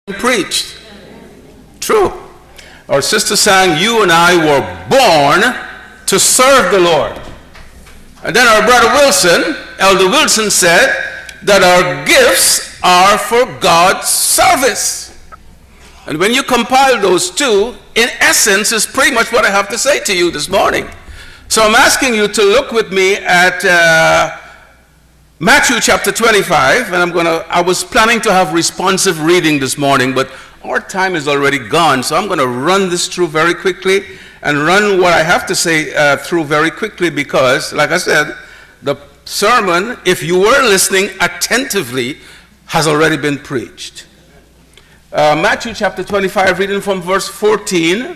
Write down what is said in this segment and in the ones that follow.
preached. True. Our sister sang, you and I were born to serve the Lord. And then our brother Wilson, Elder Wilson, said that our gifts are for God's service. And when you compile those two, in essence, is pretty much what I have to say to you this morning. So I'm asking you to look with me at Matthew chapter 25, and I was planning to have responsive reading this morning, but our time is already gone, so I'm going to run this through very quickly and run what I have to say through very quickly because, like I said, the sermon, if you were listening attentively, has already been preached. Matthew chapter 25, reading from verse 14.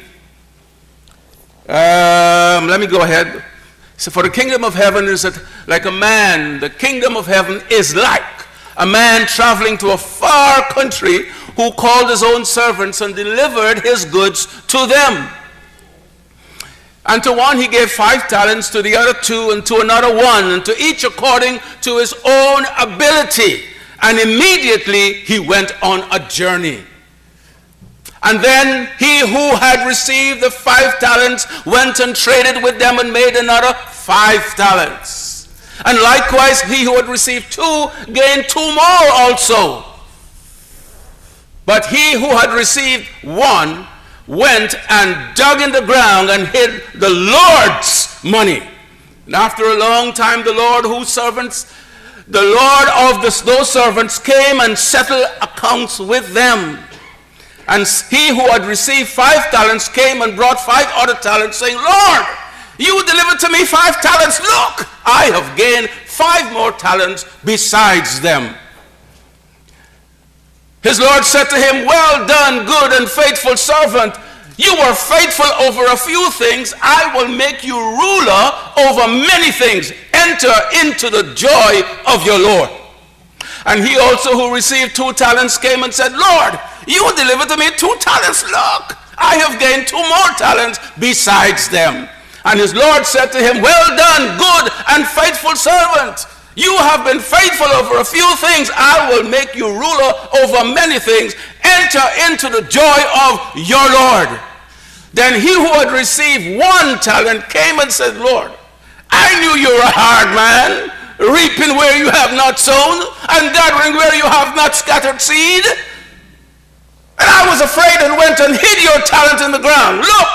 Let me go ahead. So for the kingdom of heaven is like a man. The kingdom of heaven is like a man traveling to a far country who called his own servants and delivered his goods to them. And to one he gave 5 talents, to the other 2, and to another 1, and to each according to his own ability. And immediately he went on a journey. And then he who had received the 5 talents went and traded with them and made another 5 talents. And likewise he who had received 2 gained 2 more also. But he who had received 1 went and dug in the ground and hid the Lord's money. And after a long time the Lord of those servants came and settled accounts with them. And he who had received 5 talents came and brought 5 other talents, saying, Lord, you delivered to me 5 talents. Look, I have gained 5 more talents besides them. His Lord said to him, well done, good and faithful servant. You were faithful over a few things. I will make you ruler over many things. Enter into the joy of your Lord. And he also who received 2 talents came and said, Lord, you delivered to me 2 talents. Look, I have gained 2 more talents besides them. And his Lord said to him, well done, good and faithful servant. You have been faithful over a few things. I will make you ruler over many things. Enter into the joy of your Lord. Then he who had received 1 talent came and said, Lord, I knew you were a hard man, reaping where you have not sown and gathering where you have not scattered seed. And I was afraid and went and hid your talent in the ground. Look,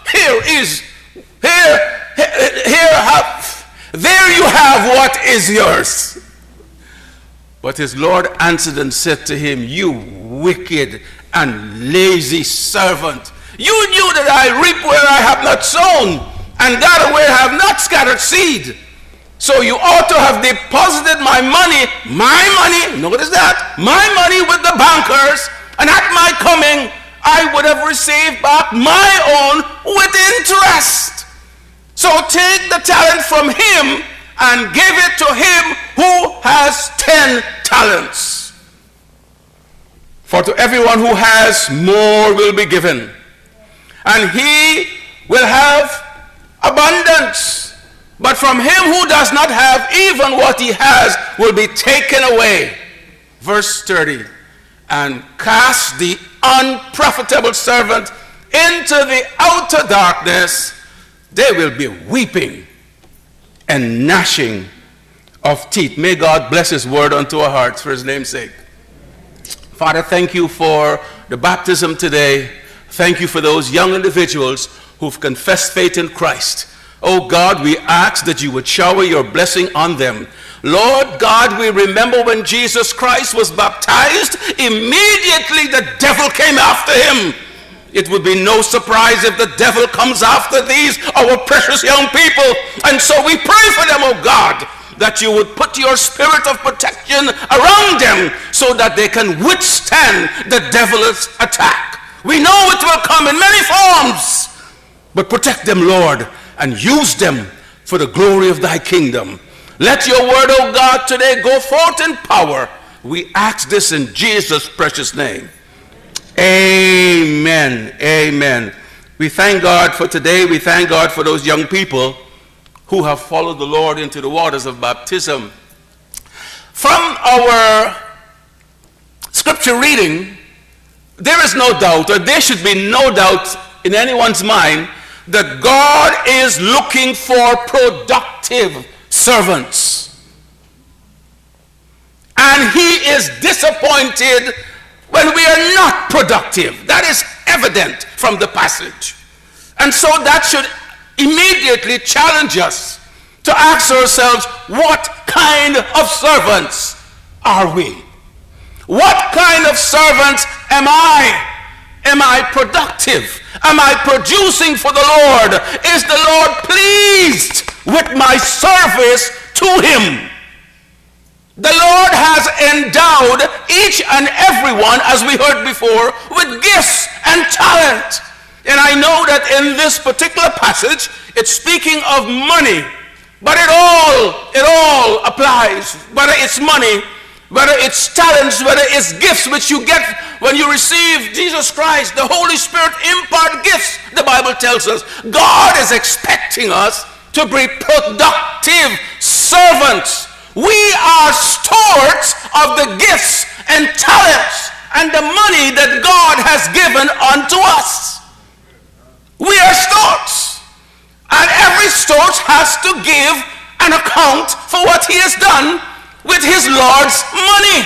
there you have what is yours. But his Lord answered and said to him, you wicked and lazy servant. You knew that I reap where I have not sown and gather where I have not scattered seed. So you ought to have deposited my money, notice that, my money with the bankers, and at my coming I would have received back my own with interest. So take the talent from him and give it to him who has 10 talents. For to everyone who has, more will be given, and he will have abundance. But from him who does not have, even what he has will be taken away. Verse 30. And cast the unprofitable servant into the outer darkness. They will be weeping and gnashing of teeth. May God bless his word unto our hearts for his name's sake. Father, thank you for the baptism today. Thank you for those young individuals who've confessed faith in Christ. Oh God, we ask that you would shower your blessing on them. Lord God, we remember when Jesus Christ was baptized, immediately the devil came after him. It would be no surprise if the devil comes after these, our precious young people. And so we pray for them, oh God, that you would put your spirit of protection around them so that they can withstand the devil's attack. We know it will come in many forms, but protect them, Lord, and use them for the glory of thy kingdom. Let your word, O God, today go forth in power. We ask this in Jesus' precious name. Amen. Amen. We thank God for today. We thank God for those young people who have followed the Lord into the waters of baptism. From our scripture reading there is no doubt, or there should be no doubt in anyone's mind, that God is looking for productive servants. And he is disappointed when we are not productive. That is evident from the passage. And so that should immediately challenge us to ask ourselves, what kind of servants are we? What kind of servants am I? Am I productive? Am I producing for the Lord? Is the Lord pleased with my service to him? The Lord has endowed each and every one, as we heard before, with gifts and talent. And I know that in this particular passage, it's speaking of money, but it all applies, whether it's money, whether it's talents, whether it's gifts which you get when you receive Jesus Christ. The Holy Spirit impart gifts, the Bible tells us. God is expecting us to be productive servants. We are stewards of the gifts and talents and the money that God has given unto us. We are stewards. And every steward has to give an account for what he has done with his Lord's money.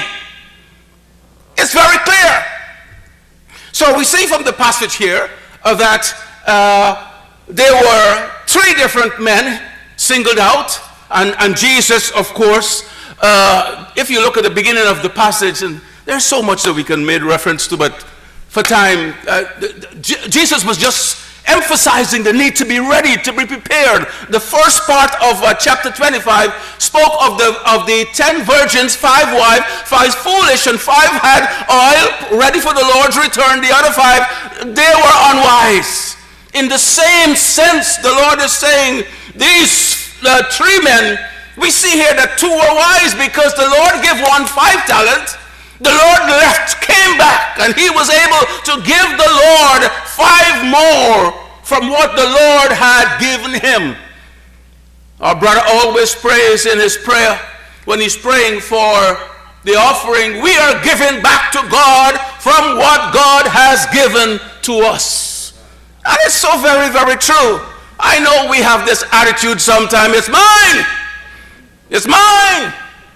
It's very clear. So we see from the passage here that there were three different men singled out, and Jesus, of course, if you look at the beginning of the passage, and there's so much that we can make reference to, but for time, Jesus was just emphasizing the need to be ready, to be prepared. The first part of chapter 25 spoke of the 10 virgins, 5 wise, 5 foolish, and 5 had oil ready for the Lord's return. The other 5, they were unwise. In the same sense, the Lord is saying, these 3 men, we see here that 2 were wise because the Lord gave one 5 talents. The Lord left, came back, and he was able to give the Lord 5 more from what the Lord had given him. Our brother always prays in his prayer when he's praying for the offering, we are giving back to God from what God has given to us. And it's so very, very true. I know we have this attitude sometimes, it's mine. It's mine.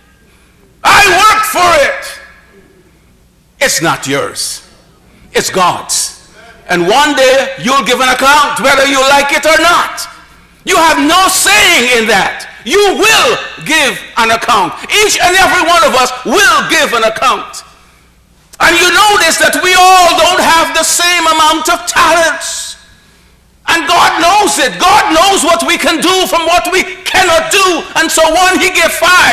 I worked for it. It's not yours. It's God's. And one day you'll give an account whether you like it or not. You have no saying in that. You will give an account. Each and every one of us will give an account. And you notice that we all don't have the same amount of talents. And God knows it. God knows what we can do from what we cannot do. And so one, he gave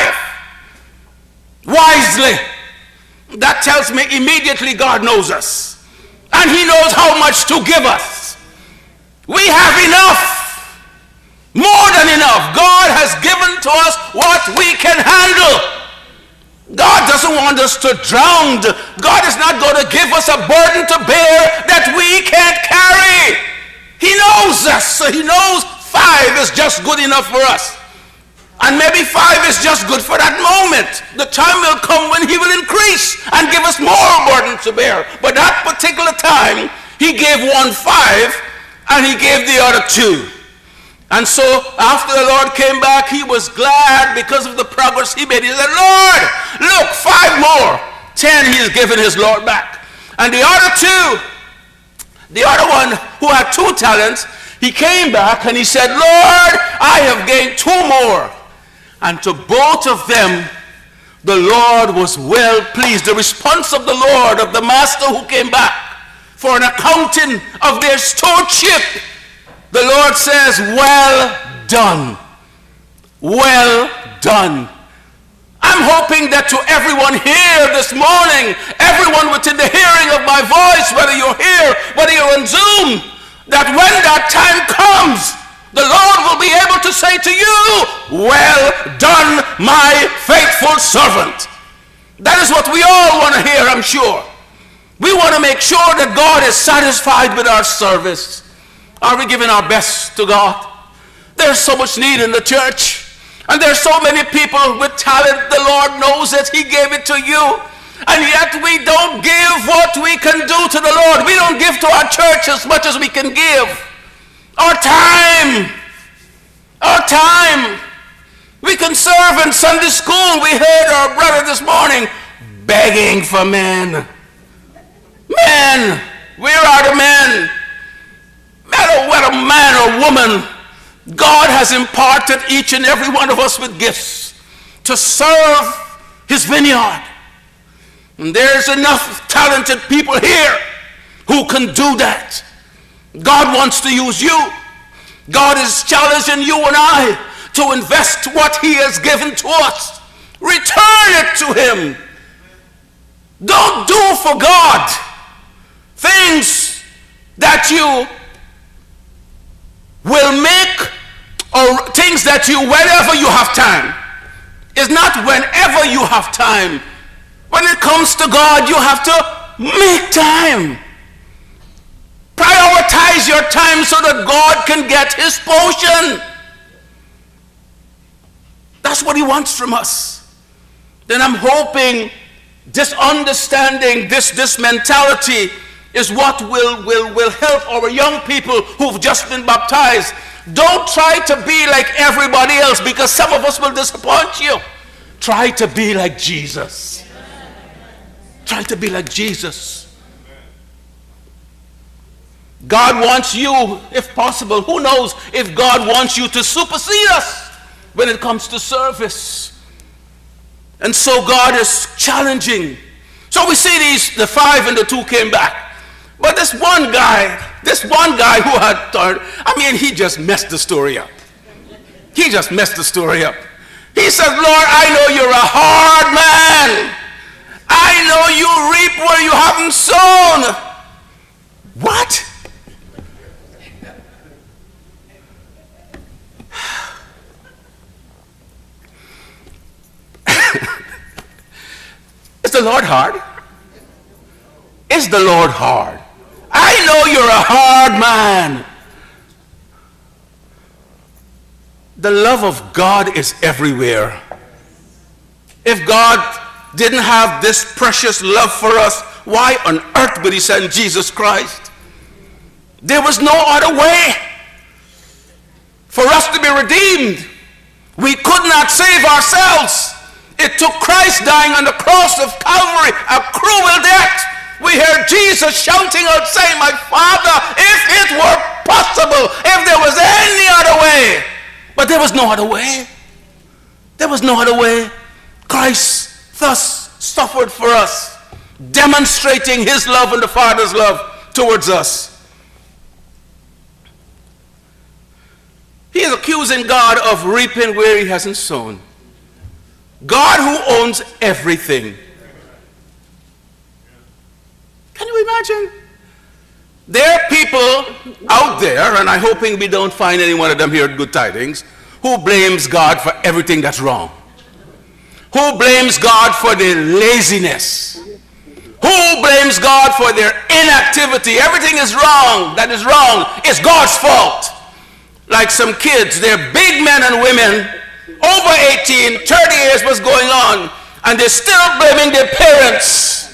5. Wisely. That tells me immediately God knows us. And he knows how much to give us. We have enough. More than enough. God has given to us what we can handle. God doesn't want us to drown. God is not going to give us a burden to bear that we can't carry. He knows us. So he knows 5 is just good enough for us. And maybe 5 is just good for that moment. The time will come when he will increase and give us more burden to bear. But that particular time, he gave one 5 and he gave the other 2. And so after the Lord came back, he was glad because of the progress he made. He said, Lord, look, 5 more. 10 he's given his Lord back. And the other 2, the other one who had 2 talents, he came back and he said, Lord, I have gained 2 more. And to both of them, the Lord was well pleased. The response of the Lord, of the master who came back for an accounting of their stewardship, the Lord says, well done. Well done. I'm hoping that to everyone here this morning, everyone within the hearing of my voice, whether you're here, whether you're on Zoom, that when that time comes, the Lord will be able to say to you, well done, my faithful servant. That is what we all want to hear, I'm sure. We want to make sure that God is satisfied with our service. Are we giving our best to God? There's so much need in the church. And there's so many people with talent. The Lord knows it. He gave it to you. And yet we don't give what we can do to the Lord. We don't give to our church as much as we can give. Our time. Our time. We can serve in Sunday school. We heard our brother this morning begging for men. Men. Where are the men? Matter what a man or woman, God has imparted each and every one of us with gifts to serve his vineyard. And there's enough talented people here who can do that. God wants to use you. God is challenging you and I to invest what he has given to us. Return it to him. Don't do for God things that you will make, or things that you, whenever you have time. It's not whenever you have time. When it comes to God, you have to make time. Prioritize your time so that God can get his portion. That's what he wants from us. Then I'm hoping this understanding, this mentality is what will help our young people who've just been baptized. Don't try to be like everybody else, because some of us will disappoint you. Try to be like Jesus. Try to be like Jesus. God wants you, if possible. Who knows if God wants you to supersede us when it comes to service. And so God is challenging. So we see the 5 and the 2 came back. But this one guy who had turned, he just messed the story up. He just messed the story up. He said, Lord, I know you're a hard man. I know you reap where you haven't sown. What? Is the Lord hard? Is the Lord hard? I know you're a hard man. The love of God is everywhere. If God didn't have this precious love for us, why on earth would he send Jesus Christ? There was no other way for us to be redeemed. We could not save ourselves. It took Christ dying on the cross of Calvary, a cruel death. We heard Jesus shouting out, saying, my Father, if it were possible, if there was any other way. But there was no other way. There was no other way. Christ thus suffered for us, demonstrating his love and the Father's love towards us. He is accusing God of reaping where he hasn't sown. God who owns everything. Can you imagine? There are people out there, and I'm hoping we don't find any one of them here at Good Tidings, who blames God for everything that's wrong. Who blames God for their laziness. Who blames God for their inactivity. Everything is wrong. That is wrong. It's God's fault. Like some kids, they're big men and women, over 18, 30 years was going on, and they're still blaming their parents.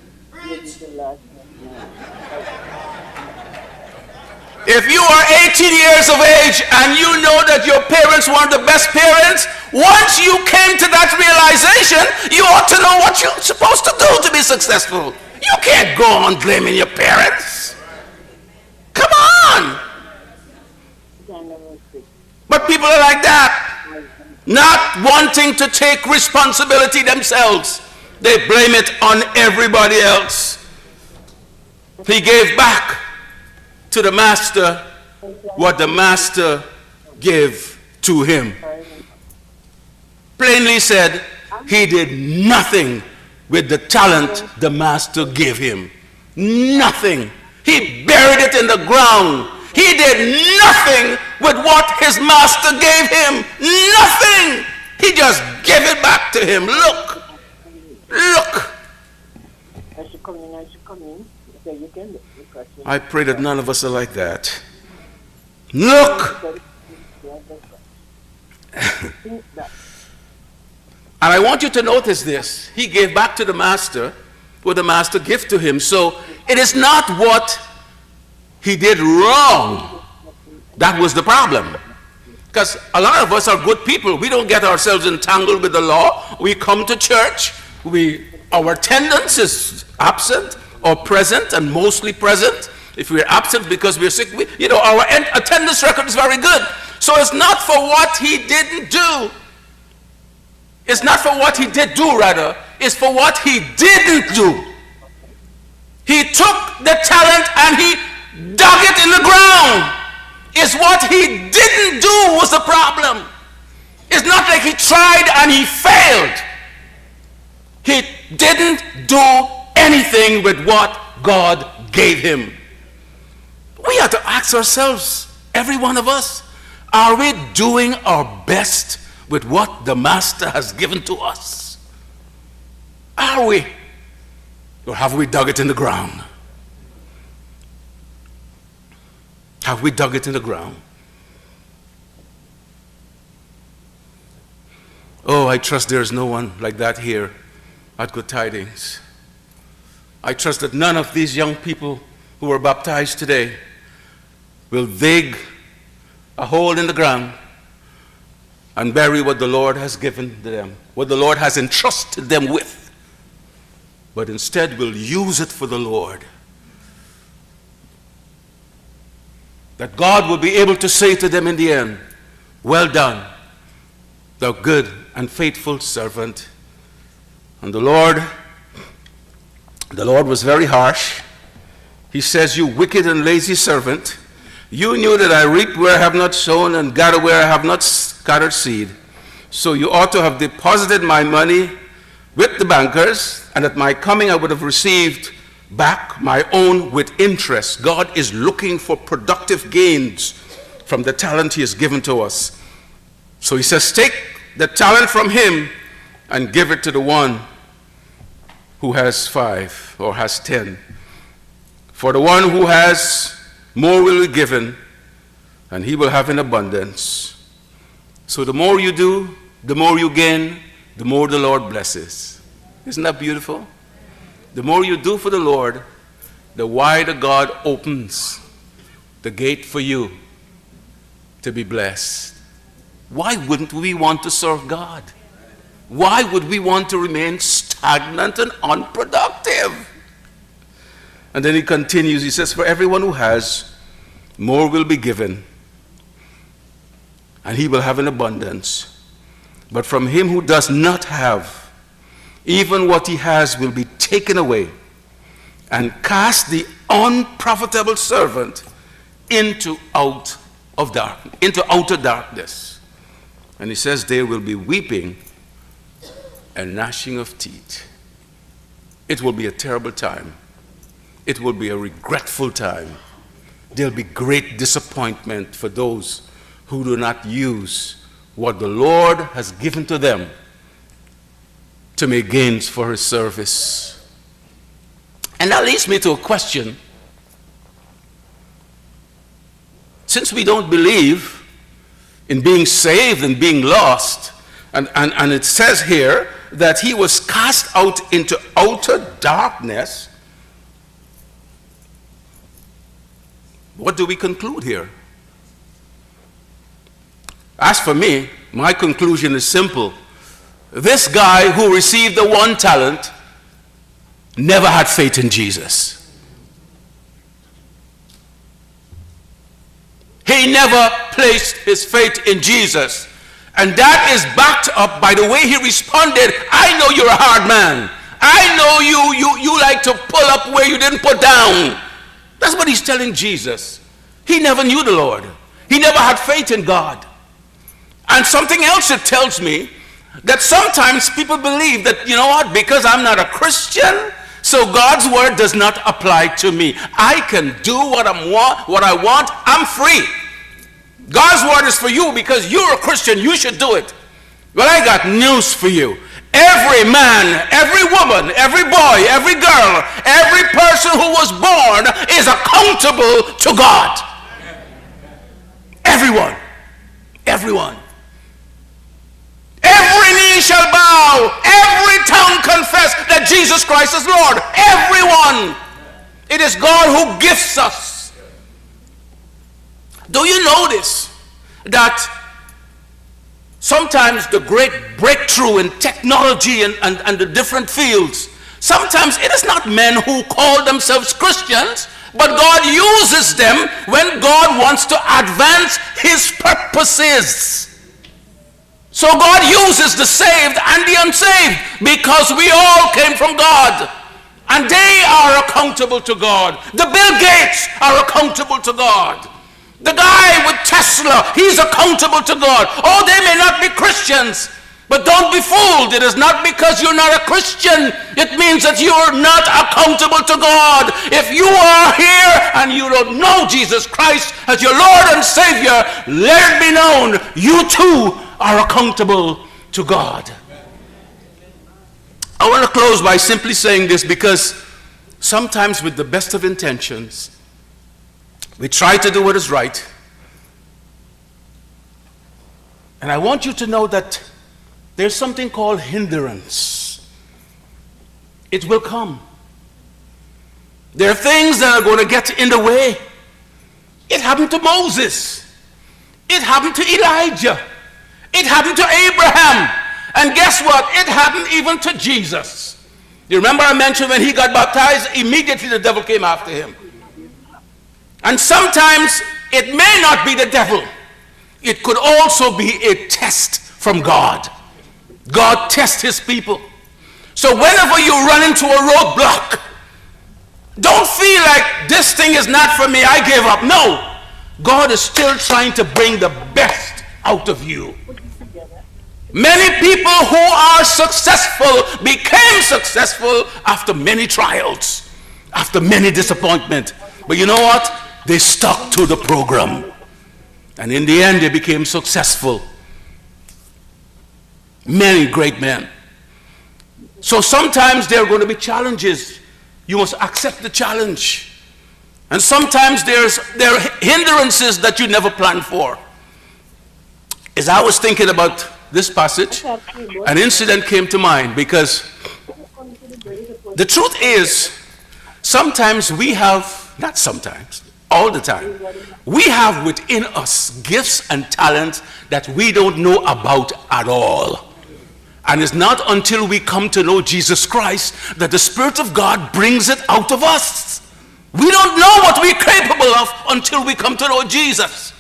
If you are 18 years of age and you know that your parents weren't the best parents, once you came to that realization, you ought to know what you're supposed to do to be successful. You can't go on blaming your parents. Come on. But people are like that, not wanting to take responsibility themselves. They blame it on everybody else. He gave back to the master what the master gave to him. Plainly said, he did nothing with the talent the master gave him. Nothing. He buried it in the ground. He did nothing with what his master gave him. Nothing. He just gave it back to him. Look. Look. I pray that none of us are like that. Look. And I want you to notice this. He gave back to the master what the master gave to him. So it is not what he did wrong that was the problem. Because a lot of us are good people. We don't get ourselves entangled with the law. We come to church. Our attendance is absent or present, and mostly present. If we're absent because we're sick, our attendance record is very good. So it's not for what he didn't do. It's not for what he did do, rather. It's for what he didn't do. He took the talent and he dug it in the ground. It's what he didn't do was the problem. It's not like he tried and he failed. He didn't do anything with what God gave him. We have to ask ourselves, every one of us, are we doing our best with what the master has given to us? Are we? Or have we dug it in the ground? Have we dug it in the ground? Oh, I trust there is no one like that here at Good Tidings. I trust that none of these young people who were baptized today will dig a hole in the ground and bury what the Lord has given to them, what the Lord has entrusted them with, but instead will use it for the Lord. That God will be able to say to them in the end, well done, thou good and faithful servant. And the Lord was very harsh. He says, you wicked and lazy servant, you knew that I reap where I have not sown and gather where I have not scattered seed. So you ought to have deposited my money with the bankers, and at my coming I would have received back my own with interest. God is looking for productive gains from the talent he has given to us. So he says, take the talent from him and give it to the one who has 5 or has 10. For the one who has more will be given, and he will have in abundance. So the more you do, the more you gain, the more the Lord blesses. Isn't that beautiful? The more you do for the Lord, the wider God opens the gate for you to be blessed. Why wouldn't we want to serve God? Why would we want to remain stagnant and unproductive? And then he continues, he says, for everyone who has, more will be given, and he will have an abundance. But from him who does not have, even what he has will be taken away, and cast the unprofitable servant into outer darkness. And he says there will be weeping and gnashing of teeth. It will be a terrible time. It will be a regretful time. There'll be great disappointment for those who do not use what the Lord has given to them to make gains for his service. And that leads me to a question. Since we don't believe in being saved and being lost, and it says here that he was cast out into outer darkness, what do we conclude here? As for me, my conclusion is simple. This guy who received the 1 talent never had faith in Jesus. He never placed his faith in Jesus. And that is backed up by the way he responded. I know you're a hard man. I know you like to pull up where you didn't put down. That's what he's telling Jesus. He never knew the Lord. He never had faith in God. And something else it tells me, that sometimes people believe that, you know what, because I'm not a Christian, so God's word does not apply to me. I can do what I want. I'm free. God's word is for you because you're a Christian. You should do it. Well, I got news for you. Every man, every woman, every boy, every girl, every person who was born is accountable to God. Everyone. Everyone. Every knee shall bow, every tongue confess that Jesus Christ is Lord. Everyone. It is God who gifts us. Do you notice that sometimes the great breakthrough in technology and the different fields, sometimes it is not men who call themselves Christians, but God uses them when God wants to advance his purposes. So God uses the saved and the unsaved because we all came from God. And they are accountable to God. The Bill Gates are accountable to God. The guy with Tesla, he's accountable to God. Oh, they may not be Christians, but don't be fooled. It is not because you're not a Christian. It means that you're not accountable to God. If you are here and you don't know Jesus Christ as your Lord and Savior, let it be known, you too are accountable to God. I want to close by simply saying this, because sometimes with the best of intentions, we try to do what is right. And I want you to know that there's something called hindrance. It will come. There are things that are going to get in the way. It happened to Moses. It happened to Elijah. It happened to Abraham. And guess what? It happened even to Jesus. You remember I mentioned when he got baptized, immediately the devil came after him. And sometimes it may not be the devil. It could also be a test from God. God tests his people. So whenever you run into a roadblock, don't feel like this thing is not for me, I gave up. No. God is still trying to bring the best out of you. Many people who are successful became successful after many trials, after many disappointments. But you know what? They stuck to the program. And in the end, they became successful. Many great men. So sometimes there are going to be challenges. You must accept the challenge. And sometimes there are hindrances that you never planned for. As I was thinking about this passage, an incident came to mind, because the truth is, sometimes we have, not sometimes, all the time, we have within us gifts and talents that we don't know about at all. And it's not until we come to know Jesus Christ that the Spirit of God brings it out of us. We don't know what we're capable of until we come to know Jesus.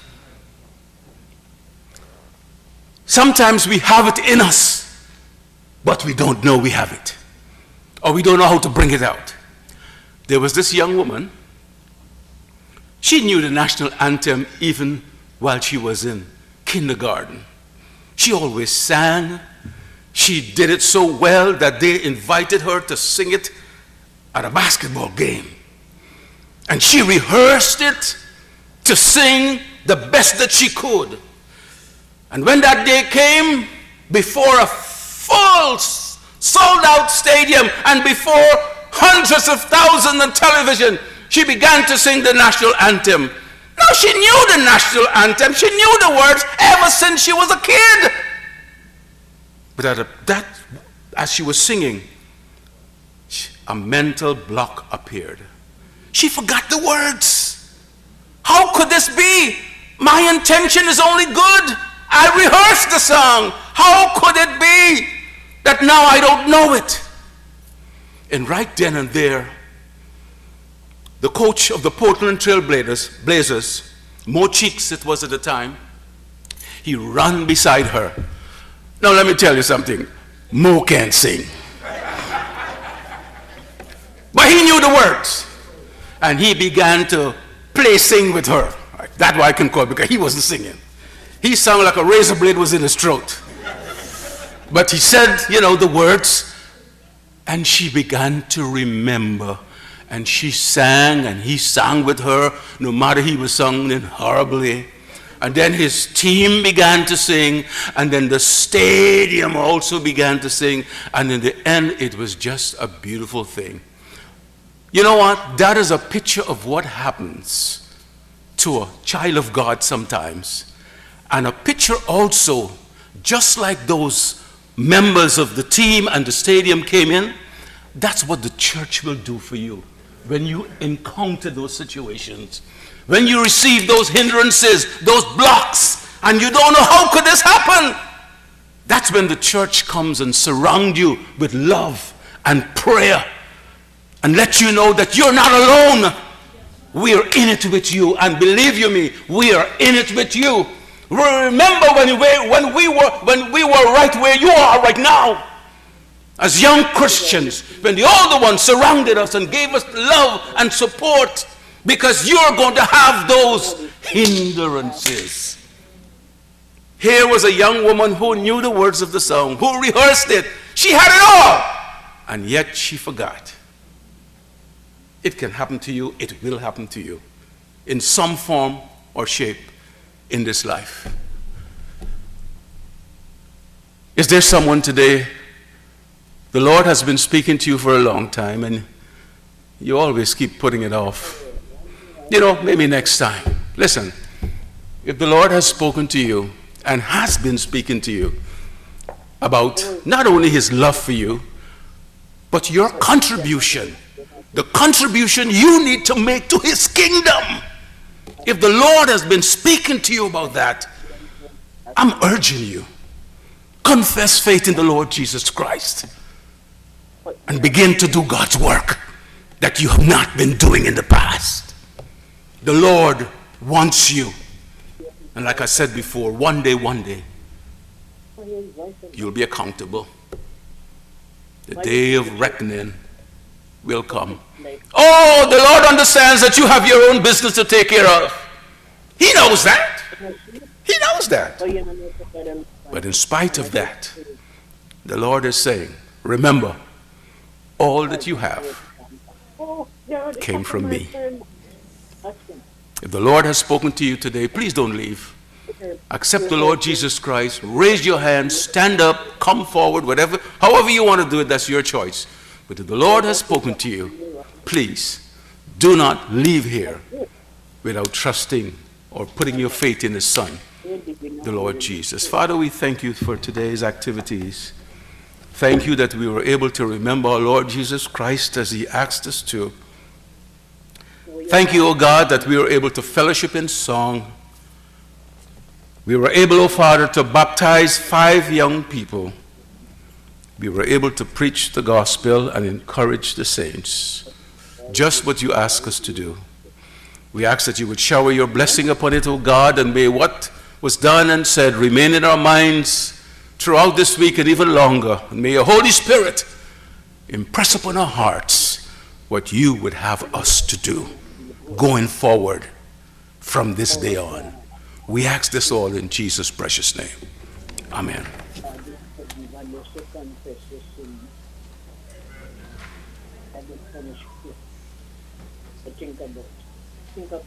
Sometimes we have it in us, but we don't know we have it. Or we don't know how to bring it out. There was this young woman. She knew the national anthem even while she was in kindergarten. She always sang. She did it so well that they invited her to sing it at a basketball game. And she rehearsed it to sing the best that she could. And when that day came, before a full sold-out stadium and before hundreds of thousands on television, she began to sing the national anthem. Now, she knew the national anthem. She knew the words ever since she was a kid. But as she was singing, a mental block appeared. She forgot the words. How could this be? My intention is only good. I rehearsed the song. How could it be that now I don't know it? And right then and there, the coach of the Portland Trail Blazers, Mo Cheeks it was at the time, he ran beside her. Now let me tell you something. Mo can't sing. But he knew the words. And he began to sing with her. That's why I can call it, because he wasn't singing. He sounded like a razor blade was in his throat. But he said, the words, and she began to remember. And she sang, and he sang with her, no matter he was singing horribly. And then his team began to sing, and then the stadium also began to sing. And in the end, it was just a beautiful thing. You know what? That is a picture of what happens to a child of God sometimes. And a picture also just like those members of the team and the stadium came in, that's what the church will do for you when you encounter those situations. When you receive those hindrances, those blocks, and you don't know how could this happen, that's when the church comes and surround you with love and prayer and let you know that you're not alone. We are in it with you, and believe you me, we are in it with you. Remember when we were right where you are right now, as young Christians, when the older ones surrounded us and gave us love and support, because you're going to have those hindrances. Here was a young woman who knew the words of the song, who rehearsed it. She had it all, and yet she forgot. It can happen to you. It will happen to you in some form or shape in this life. Is there someone today, the Lord has been speaking to you for a long time, and you always keep putting it off? You know, maybe next time. Listen, if the Lord has spoken to you and has been speaking to you about not only his love for you, but your contribution, the contribution you need to make to his kingdom. If the Lord has been speaking to you about that, I'm urging you, confess faith in the Lord Jesus Christ and begin to do God's work that you have not been doing in the past. The Lord wants you. And like I said before, one day, you'll be accountable. The day of reckoning will come. Oh, the Lord understands that you have your own business to take care of. He knows that. He knows that. But in spite of that, the Lord is saying, remember, all that you have came from me. If the Lord has spoken to you today, please don't leave. Accept the Lord Jesus Christ. Raise your hand, stand up, come forward, whatever, however you want to do it, that's your choice. But if the Lord has spoken to you, please do not leave here without trusting or putting your faith in His Son, the Lord Jesus. Father, we thank you for today's activities. Thank you that we were able to remember our Lord Jesus Christ as He asked us to. Thank you, O God, that we were able to fellowship in song. We were able, O Father, to baptize 5 young people. We were able to preach the gospel and encourage the saints. Just what you ask us to do. We ask that you would shower your blessing upon it, O God, and may what was done and said remain in our minds throughout this week and even longer. And may your Holy Spirit impress upon our hearts what you would have us to do going forward from this day on. We ask this all in Jesus' precious name. Amen. Think about